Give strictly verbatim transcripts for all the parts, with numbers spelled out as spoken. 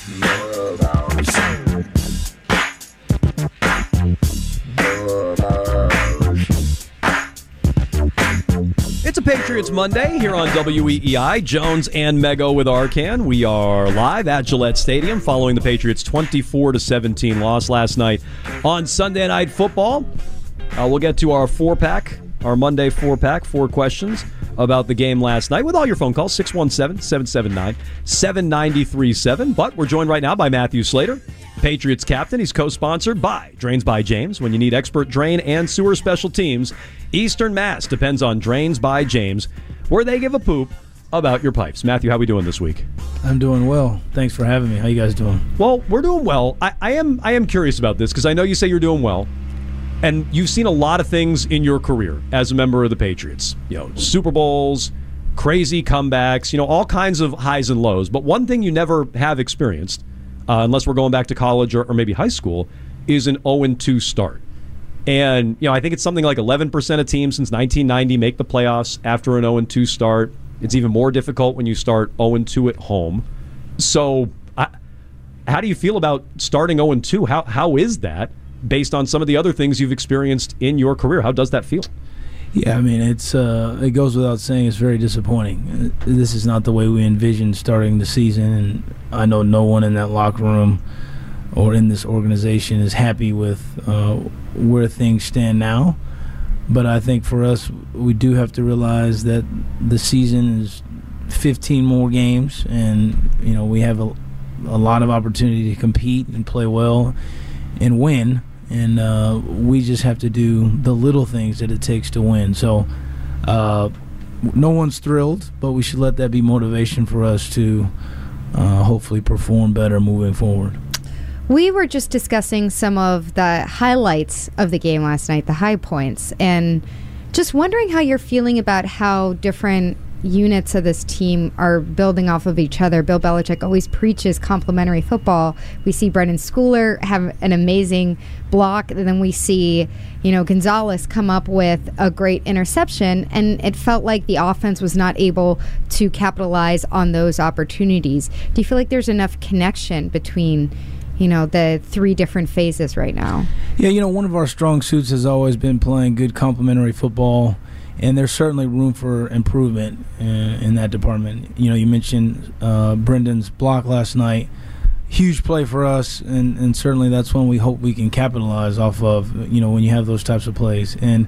It's a Patriots Monday here on W E E I. Jones and Mego with Arcan. We are live at Gillette Stadium following the Patriots' twenty-four to seventeen loss last night on Sunday Night Football. Uh, we'll get to our four-pack, our Monday four-pack, four questions about the game last night with all your phone calls, six one seven, seven seven nine, seven nine three seven. But we're joined right now by Matthew Slater, Patriots captain. He's co-sponsored by Drains by James. When you need expert drain and sewer special teams, Eastern Mass depends on Drains by James, where they give a poop about your pipes. Matthew, how we doing this week? I'm doing well. Thanks for having me. How you guys doing? Well, we're doing well. I, I am I am curious about this because I know you say you're doing well, and you've seen a lot of things in your career as a member of the Patriots. You know, Super Bowls, crazy comebacks, you know, all kinds of highs and lows. But one thing you never have experienced, uh, unless we're going back to college or, or maybe high school, is an oh and two start. And, you know, I think it's something like eleven percent of teams since nineteen ninety make the playoffs after an oh and two start. It's even more difficult when you start oh and two at home. So I, how do you feel about starting oh and two? How How is that based on some of the other things you've experienced in your career? How does that feel? Yeah, I mean, it's uh, it goes without saying it's very disappointing. This is not the way we envisioned starting the season, and I know no one in that locker room or in this organization is happy with uh, where things stand now. But I think for us, we do have to realize that the season is fifteen more games, and you know we have a, a lot of opportunity to compete and play well and win. And uh, we just have to do the little things that it takes to win. So uh, no one's thrilled, but we should let that be motivation for us to uh, hopefully perform better moving forward. We were just discussing some of the highlights of the game last night, the high points, and just wondering how you're feeling about how different units of this team are building off of each other. Bill Belichick always preaches complementary football. We see Brendan Schooler have an amazing block, and then we see, you know, Gonzalez come up with a great interception, and it felt like the offense was not able to capitalize on those opportunities. Do you feel like there's enough connection between, you know, the three different phases right now? Yeah, you know, one of our strong suits has always been playing good complementary football, and there's certainly room for improvement in, in that department. You know, you mentioned uh, Brendan's block last night. Huge play for us, and, and certainly that's one we hope we can capitalize off of, you know, when you have those types of plays. And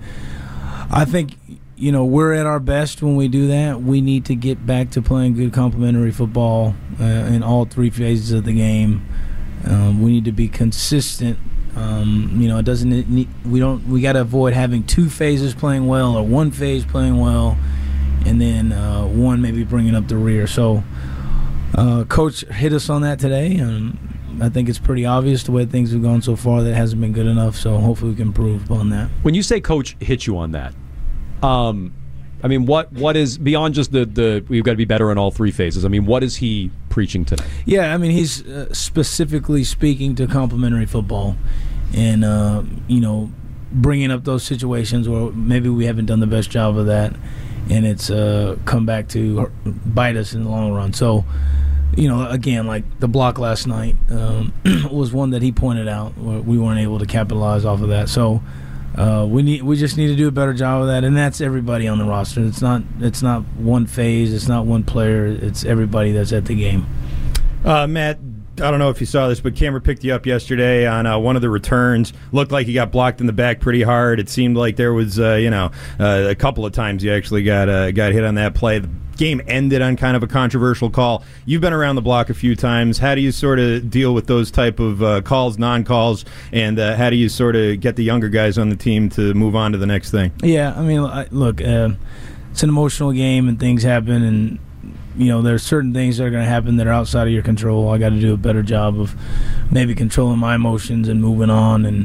I think, you know, we're at our best when we do that. We need to get back to playing good complementary football uh, in all three phases of the game. Um, we need to be consistent. Um, you know, it doesn't need, we don't we got to avoid having two phases playing well or one phase playing well, and then uh, one maybe bringing up the rear. So, uh, Coach hit us on that today, and I think it's pretty obvious the way things have gone so far that it hasn't been good enough. So hopefully we can improve upon that. When you say Coach hit you on that, um, I mean, what what is beyond just the the we've got to be better in all three phases? I mean, what is he preaching today? Yeah, I mean, he's uh, specifically speaking to complementary football, and uh, you know, bringing up those situations where maybe we haven't done the best job of that, and it's uh, come back to bite us in the long run. So, you know, again, like the block last night um, was one that he pointed out where we weren't able to capitalize off of that. So. Uh, we need. We just need to do a better job of that, and that's everybody on the roster. It's not. It's not one phase. It's not one player. It's everybody that's at the game. Uh, Matt, I don't know if you saw this, but Cameron picked you up yesterday on uh, one of the returns. Looked like you got blocked in the back pretty hard. It seemed like there was, uh, you know, uh, a couple of times you actually got uh, got hit on that play. The game ended on kind of a controversial call. You've been around the block a few times. How do you sort of deal with those type of uh, calls, non-calls, and uh, how do you sort of get the younger guys on the team to move on to the next thing? Yeah, I mean, I, look, uh, it's an emotional game and things happen, and you know, there's certain things that are going to happen that are outside of your control. I got to do a better job of maybe controlling my emotions and moving on. And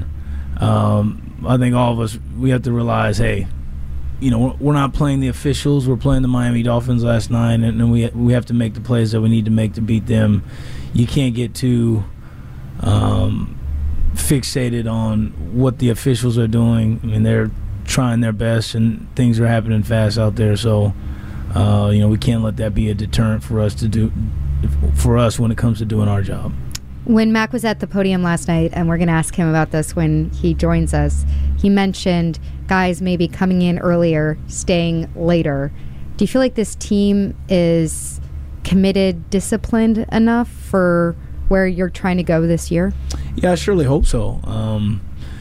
um, I think all of us, we have to realize, hey, you know, we're not playing the officials. We're playing the Miami Dolphins last night, and, and we we have to make the plays that we need to make to beat them. You can't get too um, fixated on what the officials are doing. I mean, they're trying their best, and things are happening fast out there. So, uh, you know, we can't let that be a deterrent for us to do for us when it comes to doing our job. When Mac was at the podium last night, and we're going to ask him about this when he joins us, he mentioned guys maybe coming in earlier, staying later. Do you feel like this team is committed, disciplined enough for where you're trying to go this year? Yeah, I surely hope so. Um,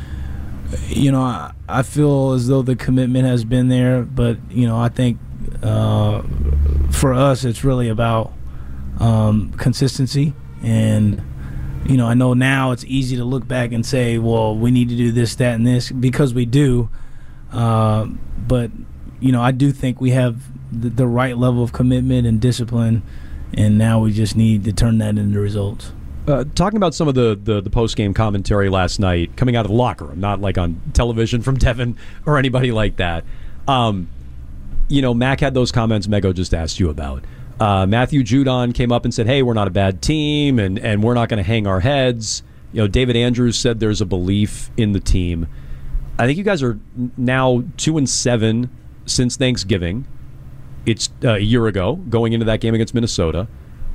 you know, I, I feel as though the commitment has been there, but, you know, I think uh, for us it's really about um, consistency. And, you know, I know now it's easy to look back and say, well, we need to do this, that, and this, because we do. Uh, but, you know, I do think we have the, the right level of commitment and discipline, and now we just need to turn that into results. Uh, talking about some of the, the, the post-game commentary last night coming out of the locker room, not like on television from Devin or anybody like that. Um, you know, Mac had those comments Mego just asked you about. Uh, Matthew Judon came up and said, hey, we're not a bad team, and, and we're not going to hang our heads. You know, David Andrews said there's a belief in the team. I think you guys are now two and seven since Thanksgiving. It's uh, a year ago, going into that game against Minnesota.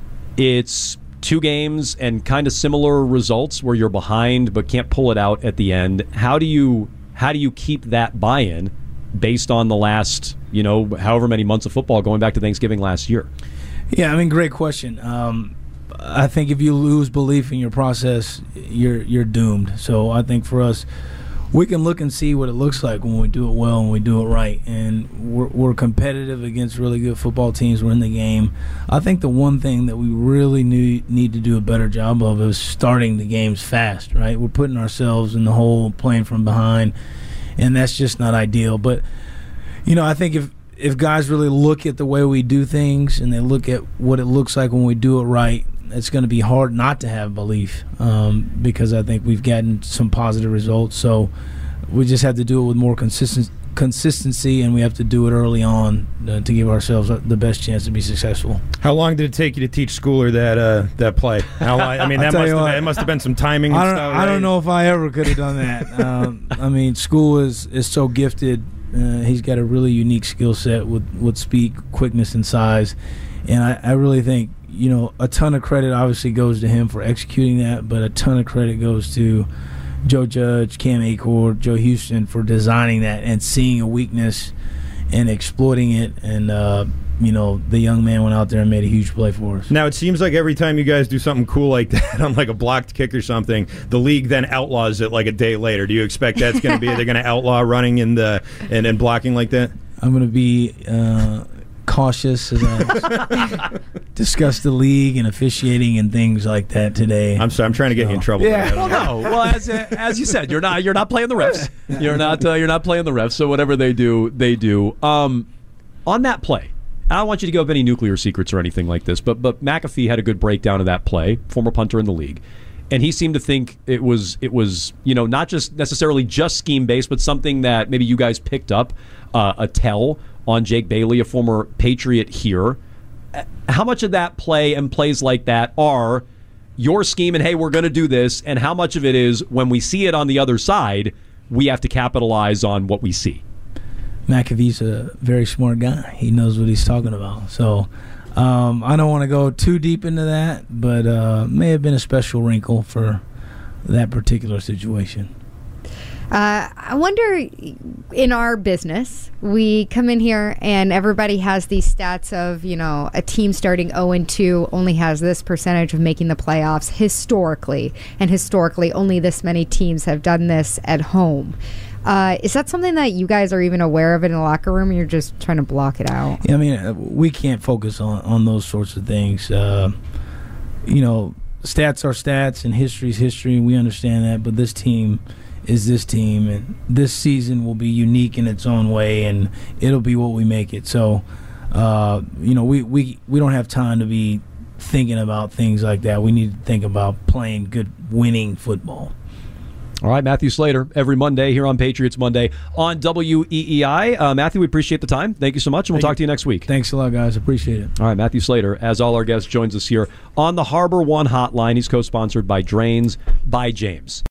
It's two games and kind of similar results where you're behind but can't pull it out at the end. How do you how do you keep that buy-in based on the last, you know, however many months of football going back to Thanksgiving last year? Yeah, I mean, great question. Um, I think if you lose belief in your process, you're you're doomed. So I think for us, we can look and see what it looks like when we do it well and we do it right. And we're, we're competitive against really good football teams. We're in the game. I think the one thing that we really need, need to do a better job of is starting the games fast, right? We're putting ourselves in the hole, playing from behind, and that's just not ideal. But, you know, I think if, if guys really look at the way we do things and they look at what it looks like when we do it right, it's going to be hard not to have belief um, because I think we've gotten some positive results. So we just have to do it with more consistent, consistency, and we have to do it early on uh, to give ourselves the best chance to be successful. How long did it take you to teach Schooler that uh, that play? How long, I mean, that must, have, what, been, it must have been some timing and I don't, stuff. I right? don't know if I ever could have done that. um, I mean, School is, is so gifted. Uh, he's got a really unique skill set with, with speed, quickness, and size. And I, I really think, you know, a ton of credit obviously goes to him for executing that, but a ton of credit goes to Joe Judge, Cam Achord, Joe Houston for designing that and seeing a weakness and exploiting it. And, uh, you know, the young man went out there and made a huge play for us. Now, it seems like every time you guys do something cool like that on like a blocked kick or something, the league then outlaws it like a day later. Do you expect that's going to be, they're going to outlaw running and, uh, and, and blocking like that? I'm going to be uh, cautious as I discuss the league and officiating and things like that today. I'm sorry, I'm trying to get you in trouble. Yeah, for well, that. no. Well, as as you said, you're not you're not playing the refs. You're not uh, you're not playing the refs. So whatever they do, they do. Um, on that play, I don't want you to give up any nuclear secrets or anything like this, but but McAfee had a good breakdown of that play. Former punter in the league. And he seemed to think it was, it was, you know, not just necessarily just scheme based, but something that maybe you guys picked up uh, a tell on Jake Bailey, a former Patriot here. How much of that play and plays like that are your scheme and, hey, we're going to do this, and how much of it is when we see it on the other side, we have to capitalize on what we see? McAfee's a very smart guy. He knows what he's talking about. So um, I don't want to go too deep into that, but uh, may have been a special wrinkle for that particular situation. Uh, I wonder, in our business, we come in here and everybody has these stats of, you know, a team starting oh and two only has this percentage of making the playoffs historically, and historically only this many teams have done this at home. Uh, is that something that you guys are even aware of in the locker room, or you're just trying to block it out? Yeah, I mean, we can't focus on, on those sorts of things. Uh, you know, stats are stats and history's history, and we understand that, but this team is this team, and this season will be unique in its own way, and it'll be what we make it. So, uh, you know, we, we, we don't have time to be thinking about things like that. We need to think about playing good, winning football. All right, Matthew Slater, every Monday here on Patriots Monday on W E E I. Uh, Matthew, we appreciate the time. Thank you so much, and we'll Thank talk to you next week. Thanks a lot, guys. Appreciate it. All right, Matthew Slater, as all our guests, joins us here on the Harbor One Hotline. He's co-sponsored by Drains by James.